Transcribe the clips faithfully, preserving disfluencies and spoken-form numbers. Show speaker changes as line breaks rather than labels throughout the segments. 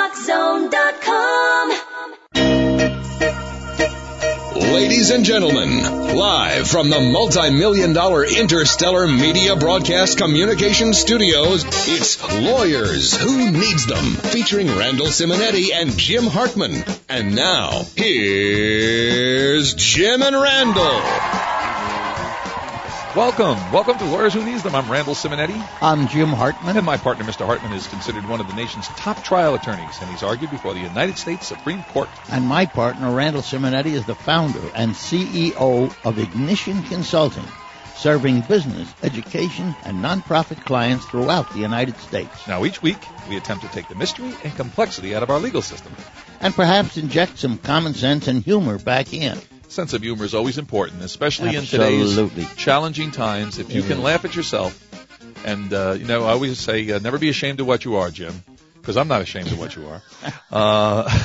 talk zone dot com.
Ladies and gentlemen, live from the multi-million dollar Interstellar Media Broadcast Communication Studios, it's Lawyers Who Needs Them, featuring Randall Simonetti and Jim Hartman. And now, here's Jim and Randall.
Welcome. Welcome to Lawyers Who Needs Them. I'm Randall Simonetti.
I'm Jim Hartman.
And my partner, Mister Hartman, is considered one of the nation's top trial attorneys, and he's argued before the United States Supreme Court.
And my partner, Randall Simonetti, is the founder and C E O of Ignition Consulting, serving business, education, and nonprofit clients throughout the United States.
Now, each week, we attempt to take the mystery and complexity out of our legal system.
And perhaps inject some common sense and humor back in.
Sense of humor is always important, especially
Absolutely.
in today's challenging times. If you can laugh at yourself, and, uh, you know, I always say, uh, never be ashamed of what you are, Jim, because I'm not ashamed of what you are. Uh,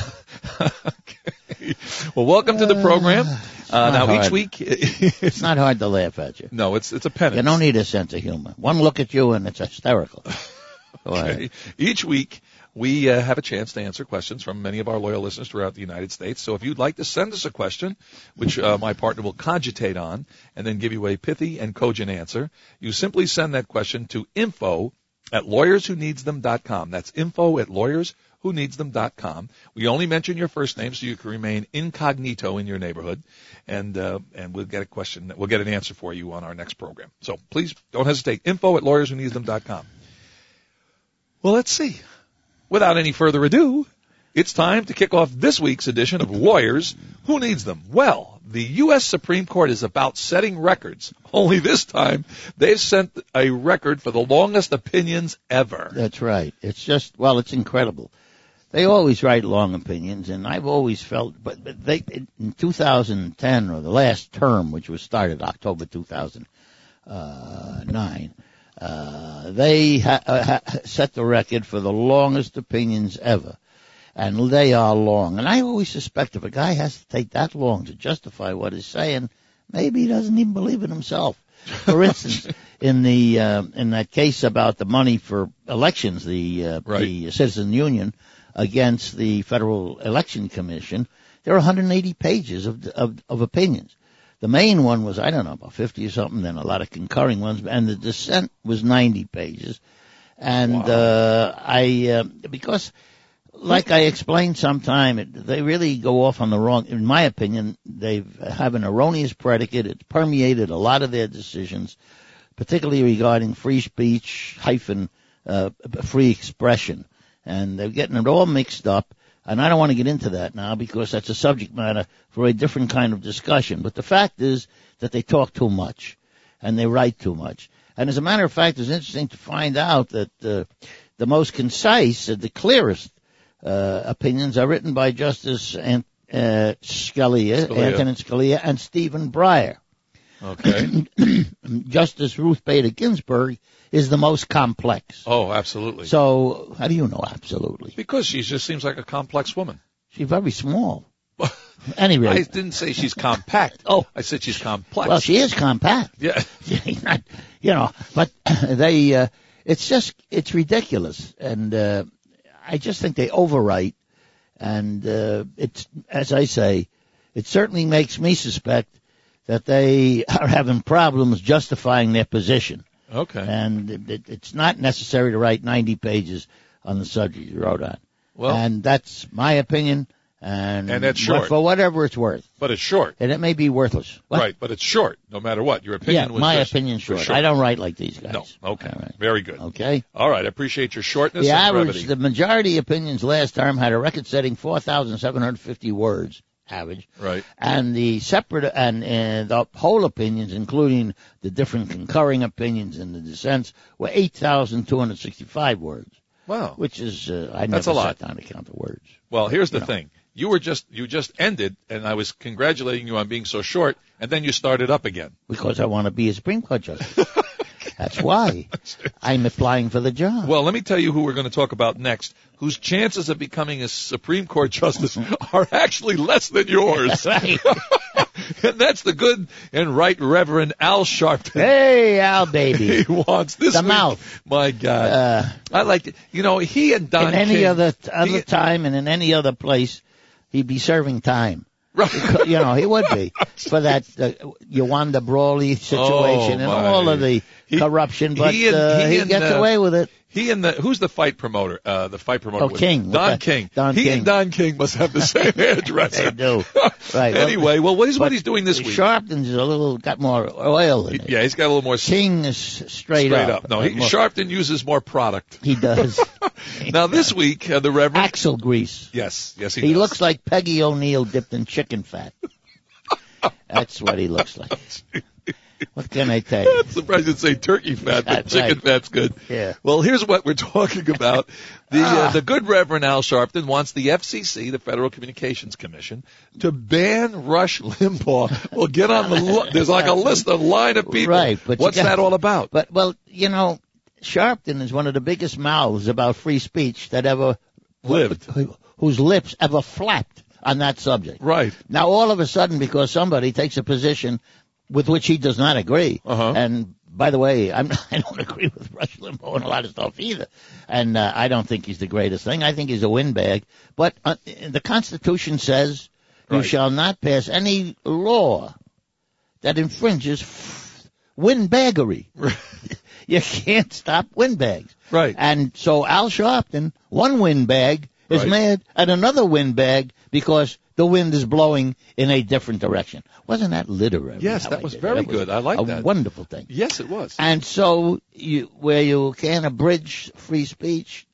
okay. Well, welcome to the program. Uh, now,
hard.
each week...
It's not hard to laugh at you.
No, it's it's a penance.
You don't need a sense of humor. One look at you and it's hysterical.
Okay. Each week, we uh, have a chance to answer questions from many of our loyal listeners throughout the United States. So if you'd like to send us a question, which uh, my partner will cogitate on and then give you a pithy and cogent answer, you simply send that question to info at lawyers who needs them dot com. That's info at lawyers who needs them dot com. We only mention your first name so you can remain incognito in your neighborhood, and uh, and we'll get a question, we'll get an answer for you on our next program. So please don't hesitate. info at lawyers who needs them dot com. Well, let's see. Without any further ado, it's time to kick off this week's edition of Lawyers Who Needs Them. Well, the U S Supreme Court is about setting records. Only this time, they've set a record for the longest opinions ever.
That's right. It's just, well, it's incredible. They always write long opinions, and I've always felt, but, but they, in two thousand ten, or the last term, which was started October two thousand nine, Uh, they ha- uh, ha- set the record for the longest opinions ever, and they are long. And I always suspect if a guy has to take that long to justify what he's saying, maybe he doesn't even believe it himself. For instance, in the uh, in that case about the money for elections, the uh,
right.
the Citizen Union against the Federal Election Commission, there are one hundred eighty pages of of, of opinions. The main one was, I don't know, about fifty or something, then a lot of concurring ones, and the dissent was ninety pages. And
wow.
uh, I, uh, because, like I explained sometime, it, they really go off on the wrong, in my opinion, they have an erroneous predicate. It's permeated a lot of their decisions, particularly regarding free speech hyphen uh, free expression. And they're getting it all mixed up. And I don't want to get into that now because that's a subject matter for a different kind of discussion. But the fact is that they talk too much and they write too much. And as a matter of fact, it's interesting to find out that uh, the most concise, uh, the clearest uh, opinions are written by Justice Ant- uh, Scalia,
Scalia,
Antonin Scalia, and Stephen Breyer.
Okay.
Justice Ruth Bader Ginsburg is the most complex.
Oh, absolutely.
So how do you know absolutely?
Because she just seems like a complex woman.
She's very small. Anyway,
I didn't say she's compact.
Oh.
I said she's complex.
Well, she is compact.
Yeah.
Not, you know, but they, uh, it's just, it's ridiculous. And, uh, I just think they overwrite. And, uh, it's, as I say, it certainly makes me suspect that they are having problems justifying their position.
Okay.
And it, it, it's not necessary to write ninety pages on the subject you wrote on.
Well,
and that's my opinion. And,
and that's short.
For whatever it's worth.
But it's short.
And it may be worthless. What?
Right, but it's short, no matter what. Your opinion
yeah,
was
my
just
opinion's short.
short.
I don't write like these guys.
No, okay.
All right.
Very good.
Okay.
All right, I appreciate your shortness
the
and
average,
brevity.
The majority opinions last term had a record-setting four thousand seven hundred fifty words. Average.
Right.
And the separate and, and the whole opinions, including the different concurring opinions and the dissents, were eight thousand two hundred sixty-five words.
Wow.
Which is, uh, I
That's
never
a lot.
sat down to count the words.
Well, here's the
You know.
thing. You were just, you just ended, and I was congratulating you on being so short, and then you started up again.
Because I want to be a Supreme Court justice. That's why. I'm applying for the job.
Well, let me tell you who we're going to talk about next, whose chances of becoming a Supreme Court justice are actually less than yours.
Right.
And that's the good and right Reverend Al Sharpton.
Hey, Al, baby.
He wants this
The
week.
mouth.
My God.
Uh,
I like it. You know, he and Don
in any
King,
other other
he-
time and in any other place, he'd be serving time.
Right.
You know, he would be for that uh, Yolanda Brawley situation and
Oh, my.
all of the
He-
corruption, but
he and-
uh,
he
he,
and,
gets
uh,
away with it.
He and the who's the fight promoter? Uh, the fight promoter.
Oh,
with-
King.
Don
Okay.
King.
Don
he
King.
and Don King must have the same hairdresser.
They do. Right.
Anyway, well, what is what
But
he's doing this week?
Sharpton's a little got more oil in it.
Yeah, he's got a little more straight,
King is straight,
up. No, he,
Uh, more-
Sharpton uses more product.
He does.
Now this week, uh, the Reverend.
Axle grease.
Yes, yes, he,
He
does.
looks like Peggy O'Neill dipped in chicken fat. That's what he looks like. What can I tell you?
I'm surprised you'd say turkey fat, but
That's
chicken
right.
fat's good.
Yeah.
Well, here's what we're talking about. The uh,
Ah.
the good Reverend Al Sharpton wants the F C C, the Federal Communications Commission, to ban Rush Limbaugh. Well, get on the lo- there's like a list, a line of people.
Right, but you
what's
got-
that all about?
But, well, you know, Sharpton is one of the biggest mouths about free speech that ever
Lived.
whose lips ever flapped on that subject.
Right.
Now, all of a sudden, because somebody takes a position with which he does not agree,
Uh-huh.
and by the way, I'm, I don't agree with Rush Limbaugh on a lot of stuff either, and uh, I don't think he's the greatest thing. I think he's a windbag. But uh, the Constitution says you
Right.
shall not pass any law that infringes f- windbaggery. You can't stop windbags.
Right.
And so Al Sharpton, one windbag, is
Right.
mad at another windbag because the wind is blowing in a different direction. Wasn't that literary?
Yes,
how
that
I
was
did it?
very
That was
good. I like
a
that.
wonderful thing.
Yes, it was.
And so you, where you can abridge free speech,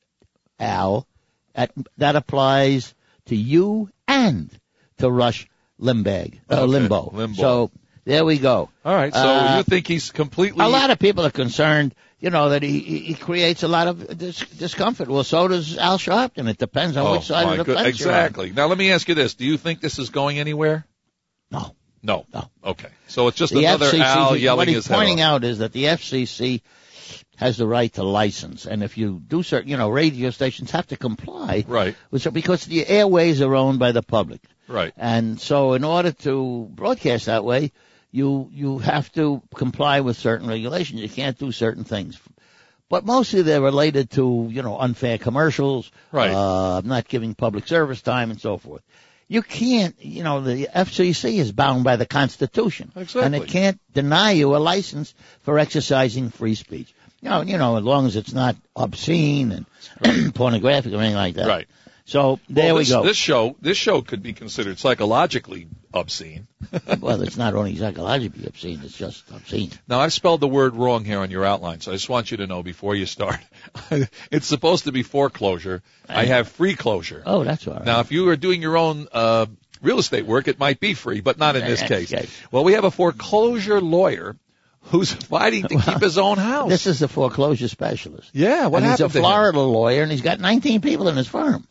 Al, at, that applies to you and to Rush Limbaugh. Uh,
Okay,
Limbaugh.
Limbaugh.
So there we go.
All right, so
Uh,
you think he's completely...
A lot of people are concerned, you know, that he, he he creates a lot of dis- discomfort. Well, so does Al Sharpton. It depends on
Oh,
which side
my
of the
good-
fence you're on.
Exactly. Now, let me ask you this. Do you think this is going anywhere?
No.
No.
No.
Okay. So it's just
The
another
F C C,
Al
what
yelling
he's
his head
pointing
off.
out is that the F C C has the right to license, and if you do certain, you know, radio stations have to comply,
Right.
which because the airways are owned by the public,
Right.
and so in order to broadcast that way, you you have to comply with certain regulations. You can't do certain things. But mostly they're related to, you know, unfair commercials,
Right.
uh, not giving public service time and so forth. You can't, you know, the F C C is bound by the Constitution.
Exactly.
And it can't deny you a license for exercising free speech. You know, you know, as long as it's not obscene and pornographic or anything like that.
Right.
So there
Well,
we
this,
go.
This show, this show could be considered psychologically obscene.
Well, it's not only psychologically obscene, it's just obscene.
Now, I've spelled the word wrong here on your outline, so I just want you to know before you start. It's supposed to be foreclosure. I have free closure.
Oh, that's all right.
Now, if you are doing your own uh, real estate work, it might be free, but not in this case.
Okay.
Well, we have a foreclosure lawyer who's fighting to keep his own house.
This is the foreclosure specialist.
Yeah, what
and
happened
he's
to
a
him?
Florida lawyer, and he's got nineteen people in his firm.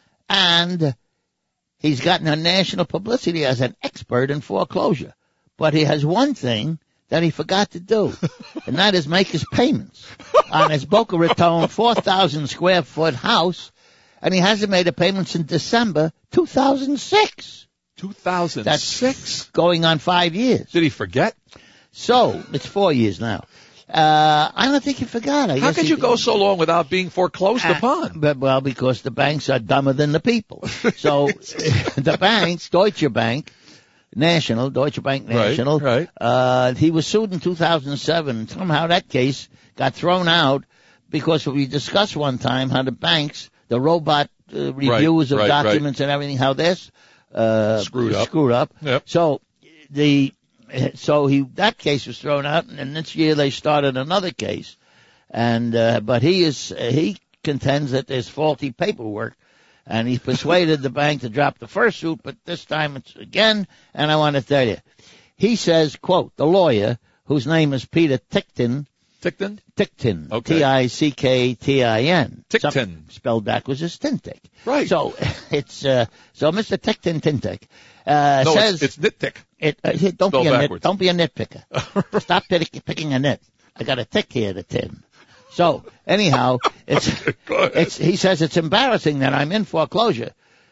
And he's gotten a national publicity as an expert in foreclosure. But he has one thing that he forgot to do, and that is make his payments on his Boca Raton four thousand square foot house, and he hasn't made the payments in December two thousand six.
two thousand six?
That's going on five years.
Did he forget?
So, it's four years now. Uh, I don't think he forgot. I
How
guess
could
he-
you go so long without being foreclosed
Uh,
upon?
But, well, because the banks are dumber than the people. So the banks, Deutsche Bank, National, Deutsche Bank
Right,
National,
right.
Uh, he was sued in two thousand seven. Somehow that case got thrown out because we discussed one time how the banks, the robot uh, reviews of
right, right.
documents and everything, how this uh,
Screwed up.
Screwed up.
Yep.
So the so he that case was thrown out, and then this year they started another case, and uh, but he is uh, he contends that there's faulty paperwork, and he persuaded the bank to drop the first suit, but this time it's again. And I want to tell you, he says, quote, the lawyer whose name is Peter Ticktin.
Tickton?
Ticktin,
Okay.
T I C K T I N.
Ticktin.
Some- Spelled backwards is Tintic.
Right.
So it's uh, so Mister Ticktin Tintic uh,
No,
says
it's, it's nitpick.
it, uh, here, don't
Spelled
be a nit,
backwards.
don't be a nitpicker. Stop pick, picking a nit. I got a tick here to tin. So anyhow, it's
Go ahead.
it's he says it's embarrassing that I'm in foreclosure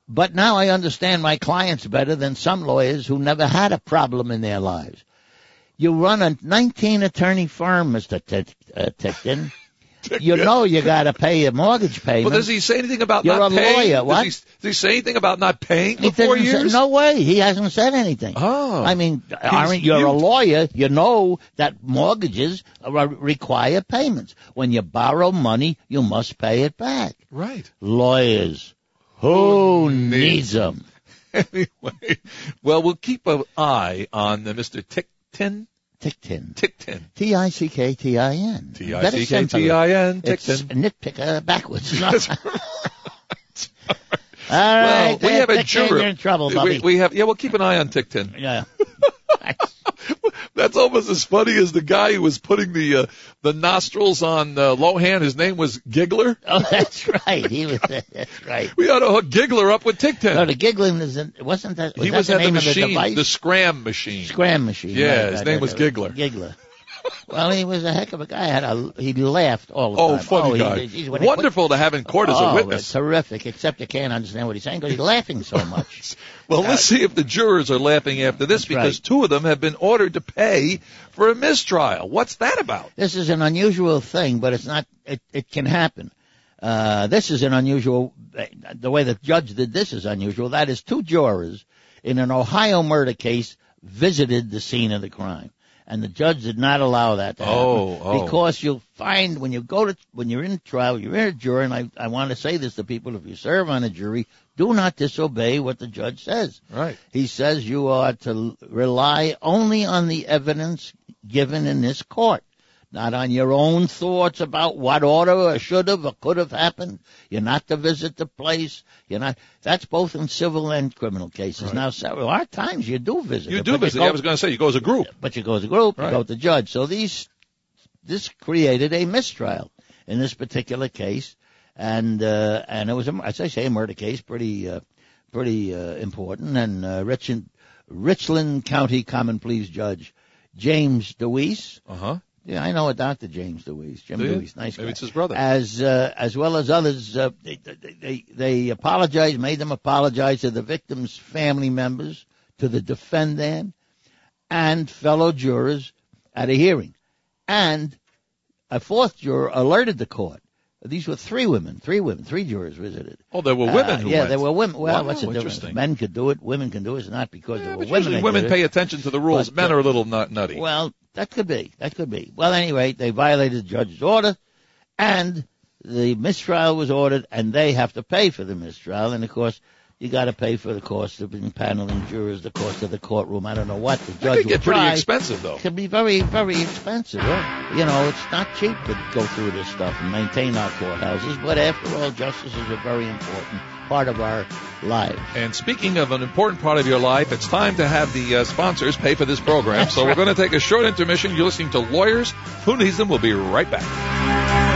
But now I understand my clients better than some lawyers who never had a problem in their lives. You run a nineteen attorney firm, Mister T- uh, Tickton. You know you got to pay a mortgage payment.
Well, does he say anything about
You're
not
a
paying?
lawyer.
Does
What?
he, does he say anything about not paying
He
for four
doesn't say-
years?
no way. He hasn't said anything.
Oh.
I mean, aren't you're a
mute.
lawyer? You know that mortgages are, require payments. When you borrow money, you must pay it back.
Right.
Lawyers, who needs them?
Anyway, well, we'll keep an eye on uh, Mister Tickton.
Tickton.
Tickton.
T I C K T I N.
T I C K T I N.
It's
Tickton.
nitpicker backwards.
That's
All
Well,
right,
we have a
Tickton,
juror.
You're in trouble,
we,
Bobby.
we have, yeah, we'll keep an eye on Tickton.
Yeah.
That's almost as funny as the guy who was putting the uh, the nostrils on uh, Lohan. His name was Giggler.
Oh, that's right. He was. That's right.
We ought to hook Giggler up with Tickton.
No, the giggling is in, wasn't that. Was
he
that
was
the
at
name
the
of the
machine,
device?
the Scram machine.
Scram machine.
Yeah,
right,
his
right,
name
right,
was
right.
Giggler.
Giggler. Well, he was a heck of a guy. Had a, he laughed all the
Oh,
time.
funny
oh,
guy.
He, geez, when he
Wonderful to have in court
put,
as a
oh,
witness.
terrific, except you can't understand what he's saying because he's laughing so much.
Well, let's see if the jurors are laughing after this,
That's
because
right.
two of them have been ordered to pay for a mistrial. What's that about?
This is an unusual thing, but it's not. It, it can happen. Uh, this is an unusual. The way the judge did this is unusual. That is, two jurors in an Ohio murder case visited the scene of the crime, and the judge did not allow that to happen.
Oh, oh.
Because you'll find when you go to when you're in trial, you're in a jury, and I I want to say this to people: if you serve on a jury, do not disobey what the judge says.
Right.
He says you are to rely only on the evidence given in this court, not on your own thoughts about what ought to or should have or could have happened. You're not to visit the place. You're not. That's both in civil and criminal cases.
Right.
Now, several are times you do visit.
You
it,
do
but
visit.
go-
I was going to say, you go as a group.
but you go as a group,
Right.
you go with the judge. So these, this created a mistrial in this particular case, and uh, and it was, a, as I say, a murder case, pretty uh, pretty uh, important. And uh, Richland, Richland County Common Pleas Judge James DeWeese.
Uh-huh.
Yeah, I know a Doctor James DeWeese. Jim
Do you?
DeWeese, nice guy.
Maybe it's his brother.
As uh, as well as others, uh, they, they they they apologized, made them apologize to the victims' family members, to the defendant, and fellow jurors at a hearing. And a fourth juror alerted the court. These were three women, three women, three jurors visited.
Oh, there were women
Uh,
who
yeah,
went.
there were women. Well,
Wow,
what's the difference?
interesting.
Men could do it, women can do it. It's not because
Yeah,
there were
but
women.
usually
that
women
did it.
pay attention to the rules.
But,
Men
uh,
are a little nut- nutty.
Well, that could be. That could be. Well, anyway, they violated the judge's order, and the mistrial was ordered, and they have to pay for the mistrial. And, of course, you got to pay for the cost of impaneling jurors, the cost of the courtroom. I don't know what the
That
judge
could
will
get pretty
try.
expensive, though.
It can be very, very expensive. Huh? You know, it's not cheap to go through this stuff and maintain our courthouses. But after all, justice is a very important part of our lives.
And speaking of an important part of your life, it's time to have the uh, sponsors pay for this program.
That's
so we're
right.
going to take a short intermission. You're listening to Lawyers Who Needs Them. We'll be right back.